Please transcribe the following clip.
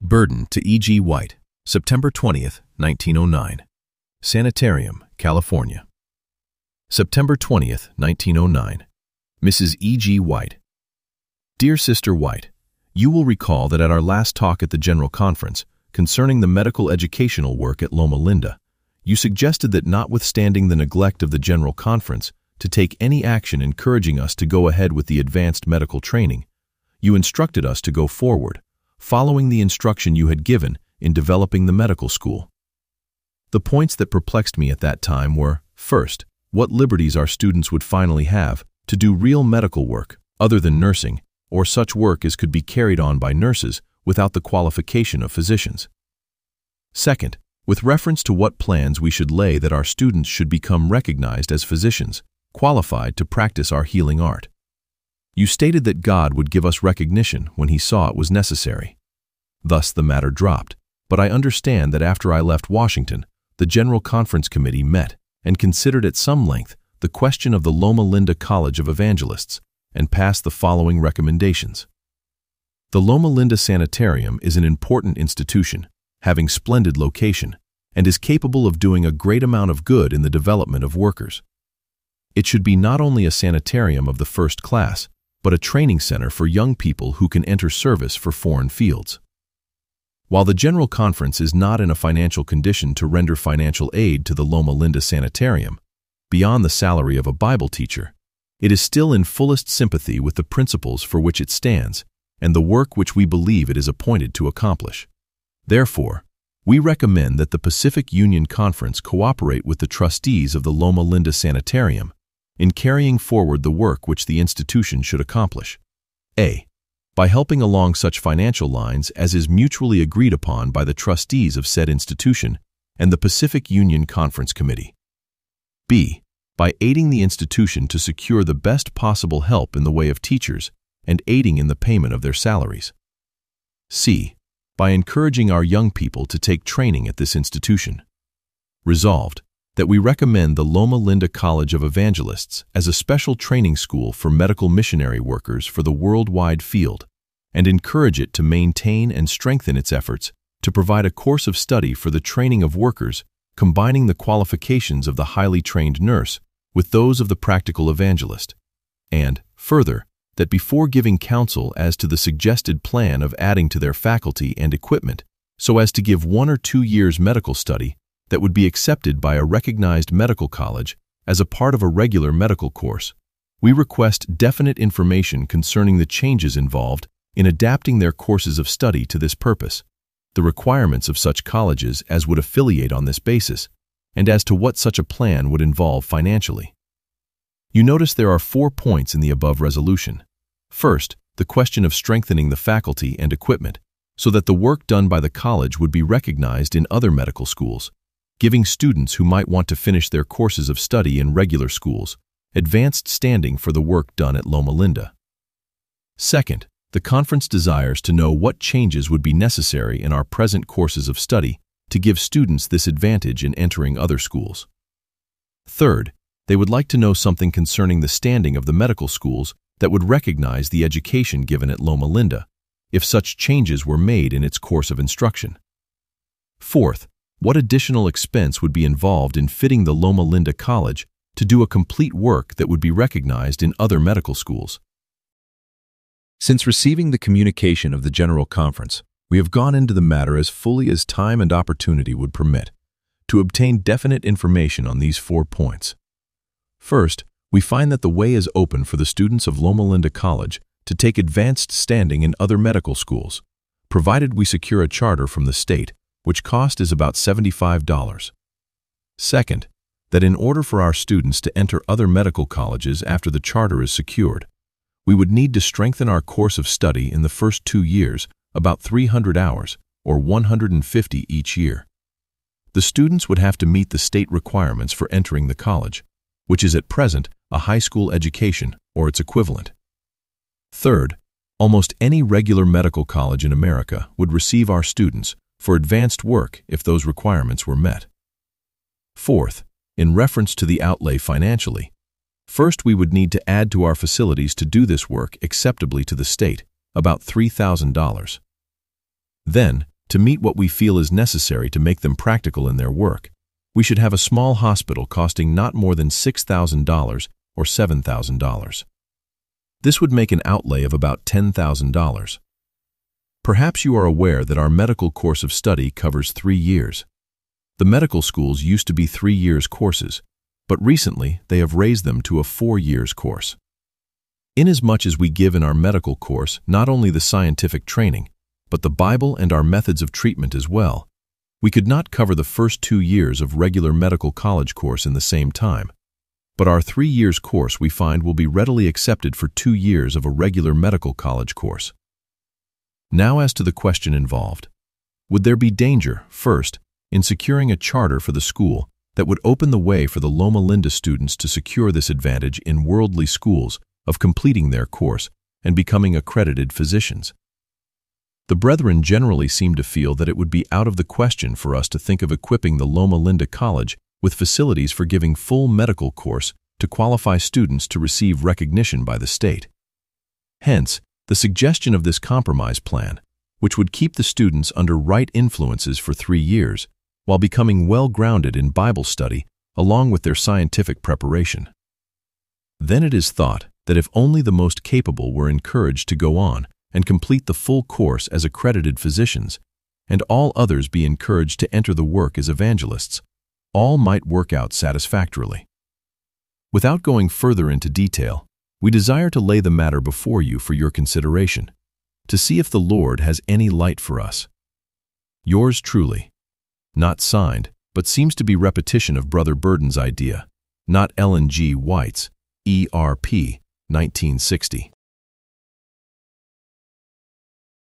Burden to E.G. White, September 20th, 1909. Sanitarium, California. September 20th, 1909. Mrs. E.G. White. Dear Sister White, you will recall that at our last talk at the General Conference concerning the medical educational work at Loma Linda, you suggested that notwithstanding the neglect of the General Conference to take any action encouraging us to go ahead with the advanced medical training, you instructed us to go forward, following the instruction you had given in developing the medical school. The points that perplexed me at that time were, first, what liberties our students would finally have to do real medical work, other than nursing, or such work as could be carried on by nurses without the qualification of physicians. Second, with reference to what plans we should lay that our students should become recognized as physicians, qualified to practice our healing art. You stated that God would give us recognition when He saw it was necessary. Thus the matter dropped, but I understand that after I left Washington, the General Conference Committee met and considered at some length the question of the Loma Linda College of Evangelists and passed the following recommendations. The Loma Linda Sanitarium is an important institution, having splendid location, and is capable of doing a great amount of good in the development of workers. It should be not only a sanitarium of the first class, but a training center for young people who can enter service for foreign fields. While the General Conference is not in a financial condition to render financial aid to the Loma Linda Sanitarium, beyond the salary of a Bible teacher, it is still in fullest sympathy with the principles for which it stands and the work which we believe it is appointed to accomplish. Therefore, we recommend that the Pacific Union Conference cooperate with the trustees of the Loma Linda Sanitarium in carrying forward the work which the institution should accomplish. A. By helping along such financial lines as is mutually agreed upon by the trustees of said institution and the Pacific Union Conference Committee. B. By aiding the institution to secure the best possible help in the way of teachers and aiding in the payment of their salaries. C. By encouraging our young people to take training at this institution. Resolved, that we recommend the Loma Linda College of Evangelists as a special training school for medical missionary workers for the worldwide field, and encourage it to maintain and strengthen its efforts to provide a course of study for the training of workers combining the qualifications of the highly trained nurse with those of the practical evangelist, and, further, that before giving counsel as to the suggested plan of adding to their faculty and equipment so as to give 1 or 2 years medical study that would be accepted by a recognized medical college as a part of a regular medical course, we request definite information concerning the changes involved in adapting their courses of study to this purpose, the requirements of such colleges as would affiliate on this basis, and as to what such a plan would involve financially. You notice there are 4 points in the above resolution. First, the question of strengthening the faculty and equipment so that the work done by the college would be recognized in other medical schools, giving students who might want to finish their courses of study in regular schools advanced standing for the work done at Loma Linda. Second, the conference desires to know what changes would be necessary in our present courses of study to give students this advantage in entering other schools. Third, they would like to know something concerning the standing of the medical schools that would recognize the education given at Loma Linda, if such changes were made in its course of instruction. Fourth, what additional expense would be involved in fitting the Loma Linda College to do a complete work that would be recognized in other medical schools. Since receiving the communication of the General Conference, we have gone into the matter as fully as time and opportunity would permit to obtain definite information on these 4 points. First, we find that the way is open for the students of Loma Linda College to take advanced standing in other medical schools, provided we secure a charter from the state, which cost is about $75. Second, that in order for our students to enter other medical colleges after the charter is secured, we would need to strengthen our course of study in the first 2 years about 300 hours, or 150 each year. The students would have to meet the state requirements for entering the college, which is at present a high school education or its equivalent. Third, almost any regular medical college in America would receive our students for advanced work if those requirements were met. Fourth, in reference to the outlay financially, first we would need to add to our facilities to do this work acceptably to the state, about $3,000. Then, To meet what we feel is necessary to make them practical in their work, we should have a small hospital costing not more than $6,000 or $7,000. This would make an outlay of about $10,000. Perhaps you are aware that our medical course of study covers 3 years. The medical schools used to be 3 years courses, but recently they have raised them to a 4 years course. Inasmuch as we give in our medical course not only the scientific training, but the Bible and our methods of treatment as well, we could not cover the first 2 years of regular medical college course in the same time, but our 3 years course we find will be readily accepted for 2 years of a regular medical college course. Now as to the question involved. Would there be danger, first, in securing a charter for the school that would open the way for the Loma Linda students to secure this advantage in worldly schools of completing their course and becoming accredited physicians? The brethren generally seem to feel that it would be out of the question for us to think of equipping the Loma Linda College with facilities for giving full medical course to qualify students to receive recognition by the state. Hence, the suggestion of this compromise plan, which would keep the students under right influences for 3 years, while becoming well-grounded in Bible study along with their scientific preparation. Then it is thought that if only the most capable were encouraged to go on and complete the full course as accredited physicians, and all others be encouraged to enter the work as evangelists, all might work out satisfactorily. Without going further into detail, we desire to lay the matter before you for your consideration, to see if the Lord has any light for us. Yours truly. Not signed, but seems to be repetition of Brother Burden's idea, not Ellen G. White's, ERP, 1960.